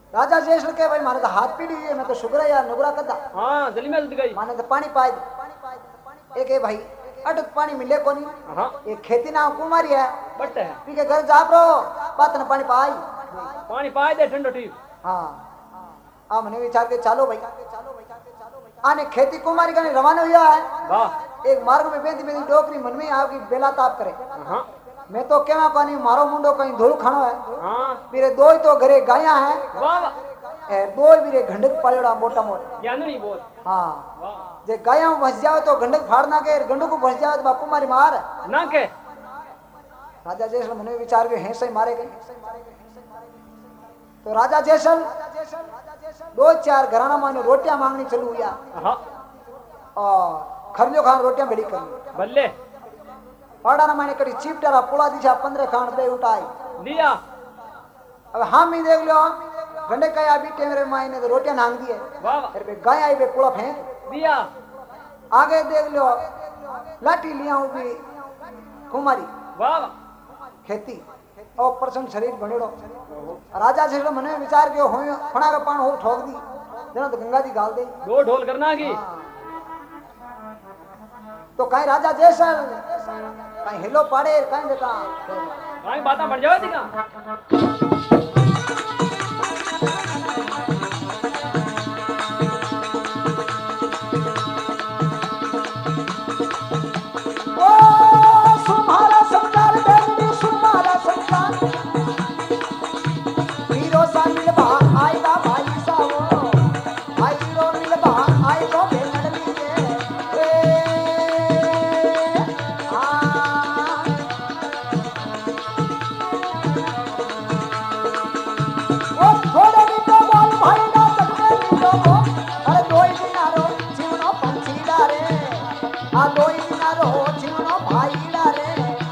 राजा जैसल के भाई माने तो हाथ पीड़ी है मैं तो शुक्र है यार नुगरा कदा हां जल्दी में गई माने तो पानी पाए दे एक है भाई अटक पानी मिले कोनी हां एक खेती ना कुमारी है बट है पी के घर जा रो पातन पानी पाई पानी पाए दे ठंडो ठीक हां आ मने विचार के चालो भाई आने खेती कुमारी का रवाना हुआ है वाह एक मार्ग में बेंदी बेंदी डोकरी मन में आपकी बेला ताप करे हां मैं तो केवा पानी मारो मुंडो कहीं धूल खानो है हां मेरे दो ही तो घरे गाया है वाह ए दो ही मेरे गंडक पालेड़ा मोटा मोटा ज्ञान नहीं बोल हां वाह जे गाया फंस जाओ तो गंडक फाड़ना के गंडू को फंस जाओ तो बापू मारी मार ना के राजा जैसल मने विचार के हैं सही मारे गए तो राजा जैसल दो चार घराना माने रोटियां मांगनी चलू हुआ हां और खरजो खान रोटियां बेड़ी कर बल्ले पाड़ा माने कड़ी चिपटारा पुला दिशा 15 खान बे उठाई लिया अब हम ही देख लो गंडे का अभी टेमरे मायने तो रोटियां नांग दी है वाह फिर बे गाय आई बे पुला फेंक दिया आगे देख लो लाठी लिया हूं भी कुमारी वाह खेती और प्रसन्न शरीर बनेड़ो राजा से मने विचार के हो फणा का पान हो ठोक दी जना तो गंगा जी गाल दे दो ढोल करना की तो कहीं राजा जैसा कहीं हिलो पाड़े कहीं देता कहीं बात बढ़ जावे दिखा ओ सुमारा संसार बेटी सुमारा संसार हीरो सा मिलबा आएगा भाई सावो भाई हीरो मिलबा आएगा बेलड़ लिए ओ थोड़े दिन तो बोल भाई ना सकते नीलो को अरे दो ही दिन आरो जीवनो पंछी डारे आ दो ही दिन आरो जीवनो भाई डारे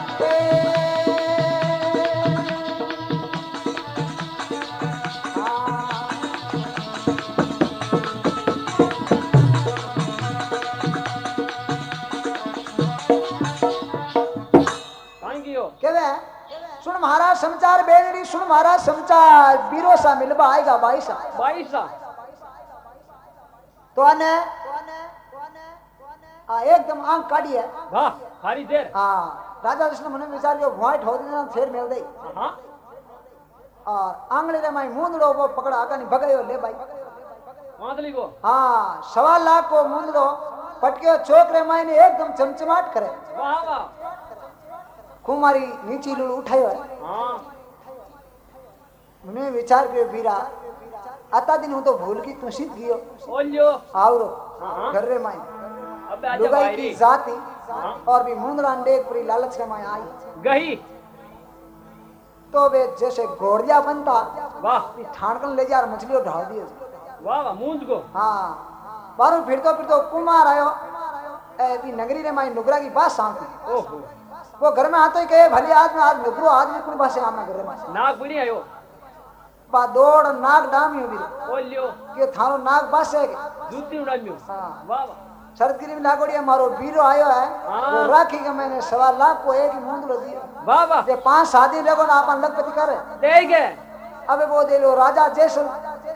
कहीं की हो केवे सुन महाराज समाचार बेलड़ी सुन महाराज समाचार बीरो सा मिलबा आएगा भाई सा 22 तो आने एकदम आंख काढ़ी है वाह सारी देर हाँ राजा कृष्ण मने विचार के व्हाइट हो देना फेर मिल दई हां और आंगले रे माई मुंदड़ो वो पकड़ा आका नहीं भगायो ले भाई मादली को हाँ 1.25 लाख को मुंदड़ो पटके चौक रे माई ने एकदम चमचमाट करे वाह वाह कुमारी नीची लूल उठायो है हां मने विचार के बीरा आता दिन हूं तो भूल की तू सीध गयो ओलियो आवरो हाँ। घर रे माई अबे आजा लुगाई भाई की जाति हाँ। और भी मुंदड़ा डेक पूरी लालच रे माई आई गही तो वे जैसे घोड़िया बनता वाह ठाणकन ले जा मछलियों ढाल दिए वाह वाह मूंज को हाँ बारू फिरतो कुमार आयो ए भी नगरी रे माई नुगरा की बात सांती ओहो वो घर में आते ही कहे भले आदमी आज नुगरो आदमी कुण बासे आमना घर में नाक पड़ी आयो बा दौड़ नाक डामी हुई ओलियो के थारो नाक बासे के जूती उड़ामियो हाँ वाह वाह शरदगिरी में लागोड़ी मारो बीरो आयो है हाँ। वो राखी के मैंने 1.25 लाख को एक ही मुंदलो दियो वाह वाह जे 5 शादी लगो ना अपन लखपति करे देगे अबे वो दे लो राजा जैसल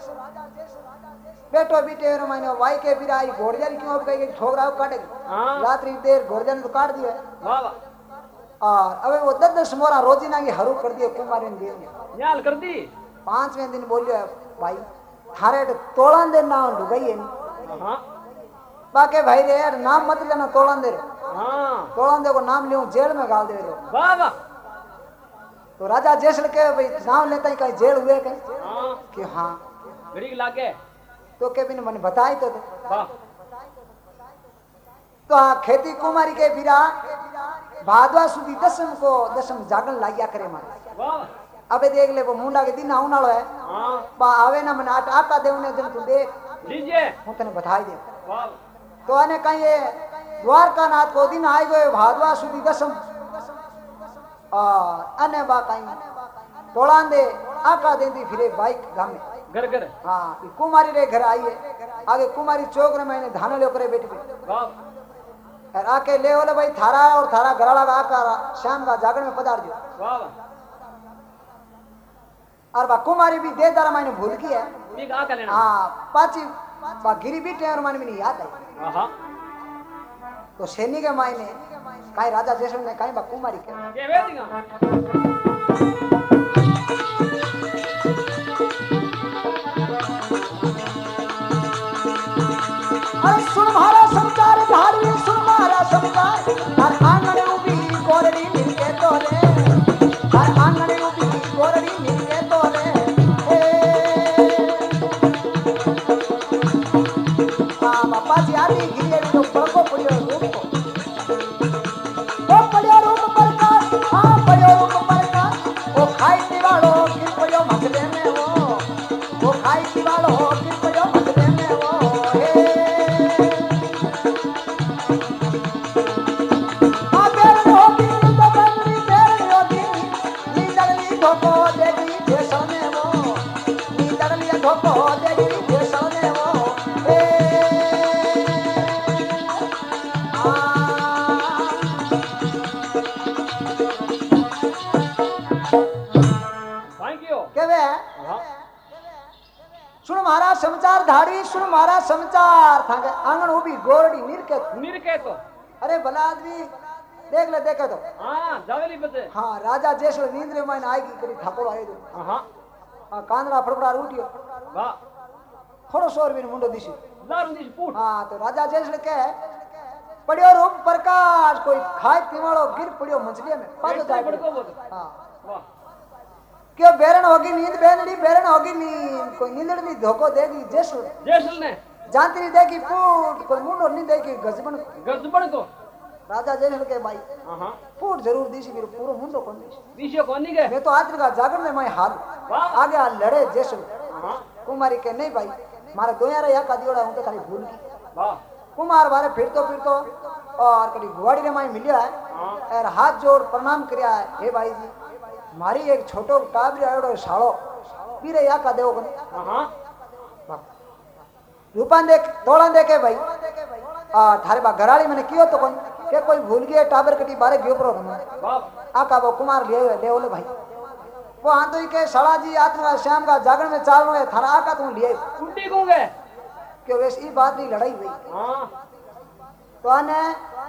बेटो बीटे रे मैंने वाई के बिरा आई घोड़जारी क्यों अब कहीं ठोकरा काटे हाँ। रात्रि देर घोड़जारी ने तो काट दिया वाह वाह और अबे वो 10 मोरा रोजीना की हरू कर दिए कुमारी ने देव ने न्याल कर दी 5वें दिन बोलियो भाई थारे तोड़न दे ना लुगाई है हां बाके भाई रे यार नाम मत लेना तोड़न दे हां तोड़न दे को नाम लियो जेल में गाल दे रो वाह वाह तो राजा जैसल के भाई नाम लेता ही कहीं जेल हुए कहीं हां कि हाँ घड़ी लागे तो के भी ने मैंने बताई तो दे वाह तो हाँ खेती कुमारी के बिरा भादवा सुधी दसम जागन लागिया करे मारे वाह अबे देख ले वो मुंडा के दिन आउन वालो है हां बा आवे ना मने आटा देवने जन तू देख लीजिए हूं तने बताई दे वाह तो आने कहीं ये द्वारका नाथ को दिन आई गए भादवा सुधी दसम और अने बा कहीं तोड़ान दे आका देती फिरे बाइक गामे घर घर हाँ ये कुमारी रे घर आई है आगे कुमारी चौक रे मैंने धान ले करे बैठी वाह और आके ले बोले भाई थारा और थारा घराड़ा का आका शाम का जागरण में पधार दियो वाह वाह और बा कुमारी भी दे दारा मैंने भूल की है ये का कर लेना हाँ पाची बा गिरी भी टेर मन में नहीं याद आई हां तो सैनी के मायने काई राजा जैसलमेर ने काई बा कुमारी के ये वेदिगा अरे सुन मारा समाचार धारी सुन मारा समाचार हर आंगन उभी गोरड़ी मिलके तोरे हर आंगन उभी गोरड़ी मिलके तोरे हाँ बापा जी आदि गिरे जो बड़को पड़ियो रूप ओ पड़ियो रूप प्रकाश हाँ पड़ियो रूप प्रकाश ओ खाई दीवालो गिर पड़ियो मगले में वो खाई दीवालो गिर पड़ियो मगले में वो धोको देगी देशने वो नीदर लिए धोको देगी देशने वो थैंक यू केवे हां सुन महाराज समाचार धाड़ी सुन महाराज समाचार थाके आंगन उभी गोरडी निरके तो अरे भला आदमी देख ले देखे तो हां जावेली बते हाँ राजा जैसे नींद में आएगी करी ठाकुर आए तो हां हाँ कांदरा फड़फड़ा उठियो वाह थोड़ो शोर भी मुंडो दिशी दारुन दिस पूट हाँ तो राजा जैसे के पड़ियो रूप प्रकाश कोई खाए पीवाड़ो गिर पड़ियो मछलिया में पाछो जाए बड़को बोल हाँ वाह क्यों बेरन होगी नींद बेनड़ी बेरन होगी नींद कोई नींदड़ी धोको देगी जैसे जैसल ने जानती नहीं देगी फूट कोई मुंडो नहीं देगी गजबन गजबड़ को राजा जैसे के भाई हां फूट जरूर दिशी मेरे पूरा मुंडो कौन दिशी दिशो कोनी के मैं तो आदमी का जागरण में मैं हाल वाह आगे आ लड़े जैसे हां कुमारी के नहीं भाई मारे दो यार या का दियोड़ा हूं तो खाली भूल की वाह कुमार बारे फिरतो और कभी गुवाड़ी रे माई मिलिया है और हाथ जोड़ प्रणाम किया है हे भाई जी मारी एक छोटो टाबरी आयोडो साळो पीरे या का देवो कने हां रूपान देख तोड़ा देखे भाई थारे बा घराली मैंने कियो तो कौन के कोई भूल गया टाबर कटी बारे गयो प्रो वाह आका वो कुमार ले ओले भाई वो हां तो ही के साला जी आत्मा श्याम का जागरण में चालनो है थारा आका तू लिए कुंडी गूंगे क्यों वैसे ई बात नहीं लड़ाई हुई हां तो आने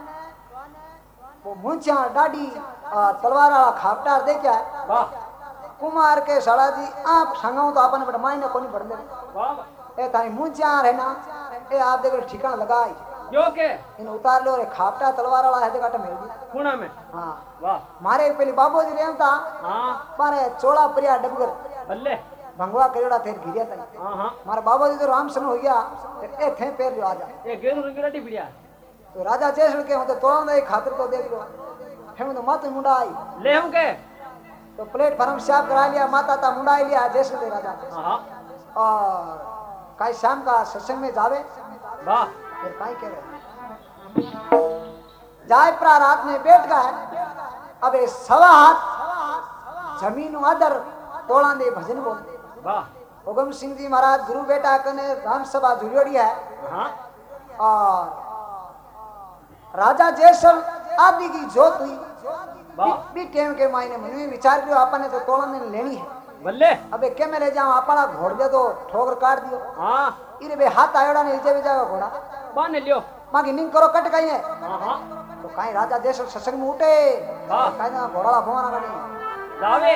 वो मुंचा डाडी तलवार वाला खापटार दे क्या है वाह कुमार के साला जी आप संगाऊ तो अपन बड़ मायने कोनी पड़ दे वाह ए तारी मुंचा है ना ए आप देख ठिकाना लगाई जो के इन उतार लो रे खापटा तलवार वाला है ते काटा मिल गई खूना में हां वाह मारे पहले बाबूजी रेम था हां मारे चोला परिया डबगर बल्ले भंगवा करेड़ा थे गिरिया तक हां हां मारे बाबूजी तो रामसन हो गया ए थे पैर जो आजा ये गेरू रंगीला टिपड़िया तो राजा जैसल के होते तोड़न दे खातिर तो देख लो हम तो मत मुंडा आई ले हम के तो प्लेटफार्म साफ करा लिया माता ता मुंडाई लिया जैसे दे राजा हां और काई शाम का सत्संग में जावे वाह फिर काई कह रहे जाए प्रा रात में बैठ गए अब ये सवा हाथ जमीन अदर तोड़ा दे भजन बोल वाह हुगम सिंह जी महाराज गुरु बेटा कने राम सभा जुड़ियोड़ी है हां और राजा जैसल आदि की जोत हुई वाह भी टेम के मायने मन में विचार किया अपन ने तो तोड़ा ने लेनी है बल्ले अबे के में ले जाऊं अपना घोड़ दे तो ठोकर काट दियो हां इरे बे हाथ आयोड़ा ने इजे जाएगा घोड़ा बाने लियो मागी निंग करो कट गई है हां हां तो काई राजा जैसल सत्संग में उठे वाह काई ना घोड़ा भवाना नहीं जावे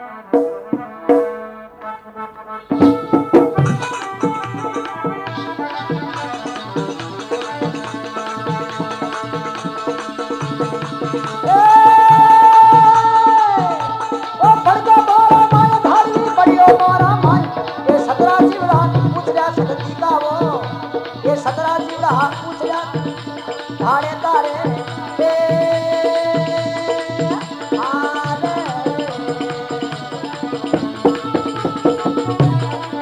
ओ फड़को मारा माय धारी बड़ियो मारा माय ये सतरा जीवड़ा पूछ जा सकती का वो ये सतरा जीवड़ा पूछ जा धाड़े तारे ए आरे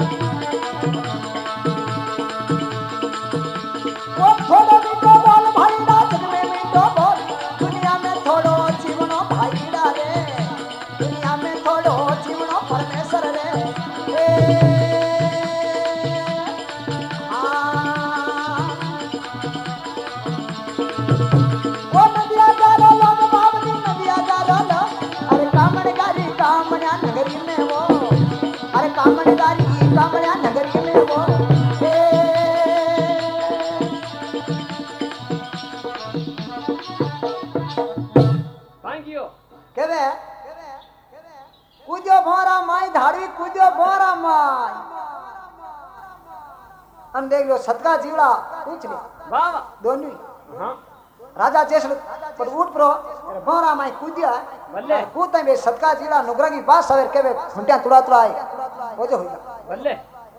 अन देख लो सतका जीवड़ा पूछ ले वाह वाह दोनों हाँ राजा जैसल पर उठ प्रो बोरा माई कूदिया बल्ले कूदते बे सतका जीवड़ा नुगरा की बात सवेर के बे घुंटिया तुड़ा तुड़ाए वो जो होगा बल्ले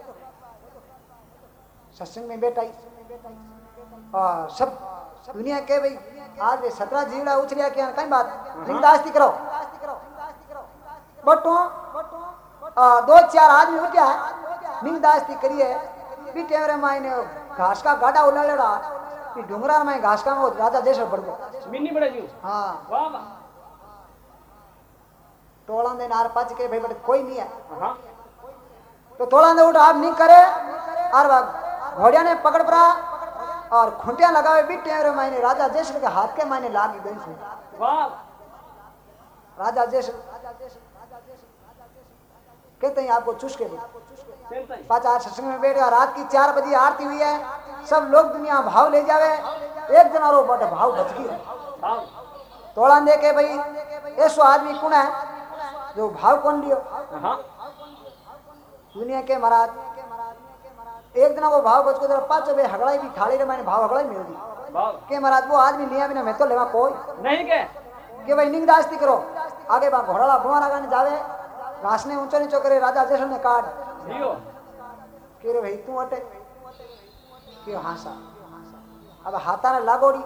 सत्संग में बैठा और सब दुनिया के भाई आज वे 17 जीवड़ा उछलिया क्या कई बात निंदास्ती करो बटो दो चार आदमी उठ्या है निंदास्ती करिए भी टेमरे मायने घास का गाड़ा उलालेड़ा भी डुंगरा में घास का वो राजा जैसे बढ़ गो मिन्नी बड़ा जू हाँ वाह वाह टोला दे नार पच के भाई बड़े कोई नहीं है हाँ तो टोला दे उठ आप नहीं करे और घोड़िया ने पकड़ पड़ा और खुंटिया लगावे भी टेमरे मायने राजा जैसे के हाथ के मायने लागी गई थी वाह राजा जैसे कहते हैं आपको चुस्के दो चलता ही पाँच आठ सत्संग में बैठ गया रात की 4 बजे आरती हुई है सब लोग दुनिया भाव ले जावे एक जना रो बट भाव बच गई वाह तोड़ा दे के भाई ऐसो आदमी कौन है जो भाव कौन लियो हाँ दुनिया के महाराज एक दिन वो भाव बच को पाँच बजे हगड़ाई भी थाली रे मैंने भाव हगड़ाई मिल दी वाह के महाराज वो आदमी लिया बिना मैं तो लेवा कोई नहीं के कि भाई निंग दास्ती करो आगे बा घोड़ा बुआ लगाने जावे घास ने ऊंचो नीचो करे राजा जैसे ने काट जियो कि रे भाई तू अटे कि हासा अब हाथा ने लागोड़ी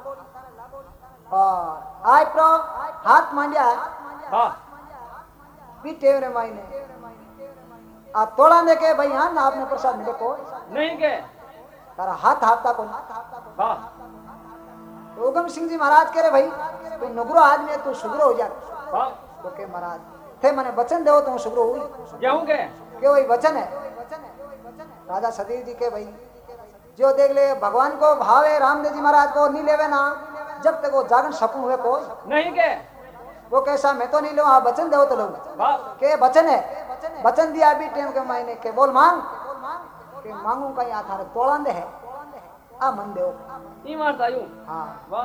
और आय प्रो हाथ मांडिया वाह भी टेवरे मायने आ तोड़ा ने के भाई हां ना आपने प्रसाद मिले को नहीं के तारा हाथ हाथता को वाह तो उगम सिंह जी महाराज कह रहे भाई तू नगरो आदमी है तू सुगरो हो जा वाह तो के महाराज थे मने वचन देव तो सुगरो हुई गेहूं के वही वचन है राजा सतीश जी के भाई जो देख ले भगवान को भाव है रामदेव जी महाराज को नहीं लेवे ना जब तक वो जागन सपन हुए कोई नहीं के वो कैसा मैं तो नहीं लूँ आप वचन दो तो लूँ वाह के वचन है वचन दिया अभी टेम के मायने के बोल मांग के मांगू का यहाँ थारे तोड़ांदे है आ मन देव ई मारता यूं हाँ वाह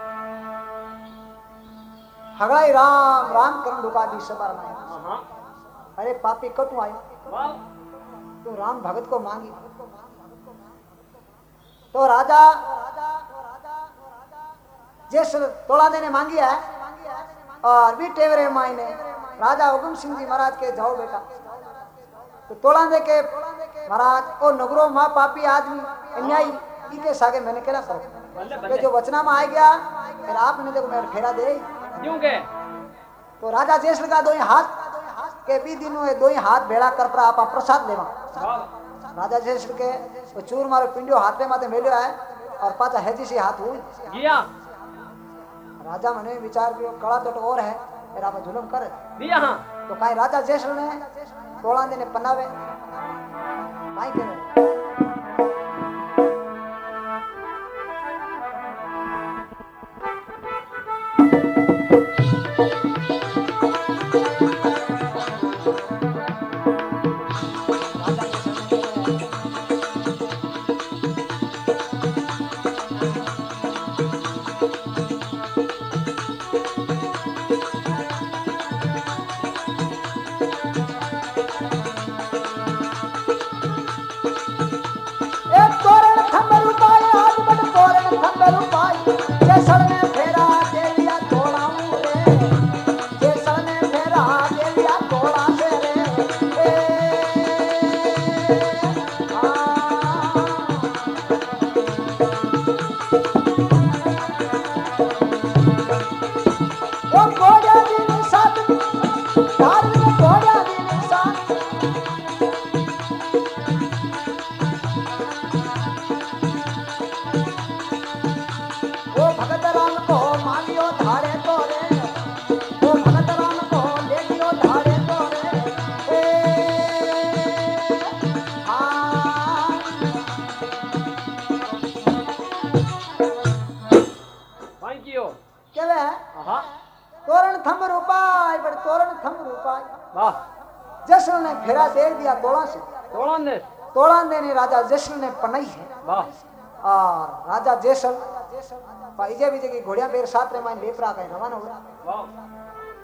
हगड़ाई राम राम करण दुका दी सबार माया हाँ अरे पापी कटू आयो वाह तू राम भगत को मांगी तो राजा जिस तोड़ा देने मांगी है और भी टेवरे माई ने राजा हुकुम सिंह जी महाराज के जाओ बेटा तो तोड़ा दे के महाराज ओ नगरो माँ पापी आदमी अन्यायी इके सागे मैंने कहना करो कि जो वचना में आ गया फिर आपने देखो मेरे फेरा दे क्यों के तो राजा जैसल का दो ही हाथ के भी दिनों दो ही हाथ भेड़ा कर पर आप प्रसाद लेवा वाह राजा जैसल के वो चूर मारो पिंडियो हाथ पे माथे मेलियो है और पाचा हैजी सी हाथ हुई जिया राजा मने विचार कियो कड़ा तो और है फिर आप जुलम कर दिया हाँ तो काई राजा जैसल ने तोड़ा देने पन्नावे काई करे जश्न ने फेरा दे दिया तोड़ा से तोड़ा देने राजा जश्न ने पनाई है और राजा जैसल पाइजे भी जगह घोड़िया बेर साथ रे मान लेपरा का रवाना हुआ